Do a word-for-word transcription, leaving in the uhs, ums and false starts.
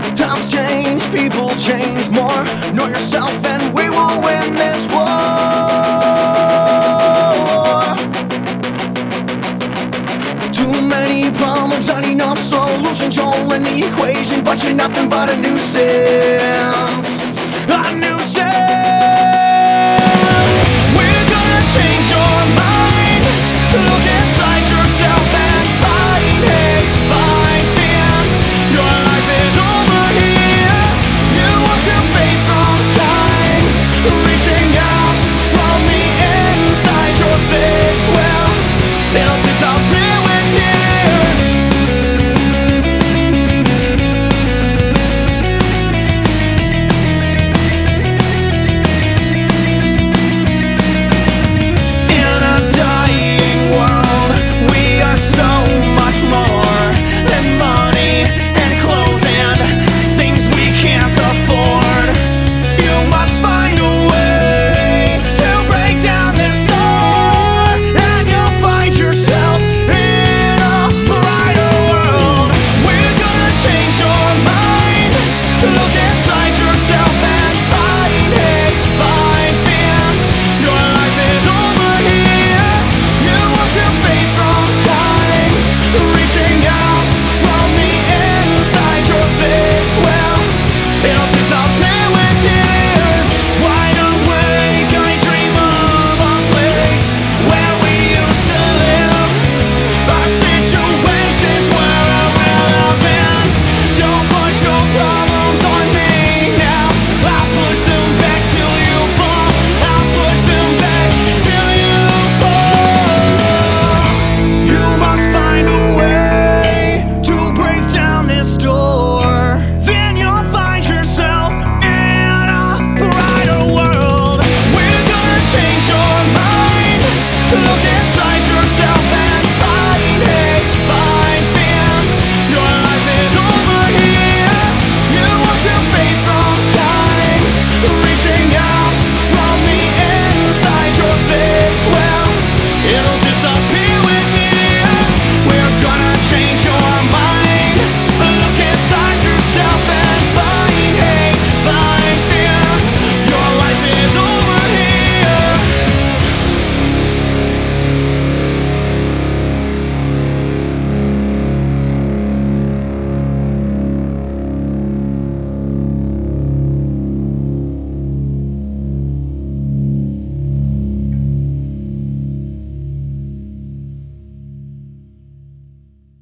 Times change, people change more. Know yourself and we will win this war. Too many problems, not enough solutions. You're in the equation, but you're nothing but a nuisance. A nuisance.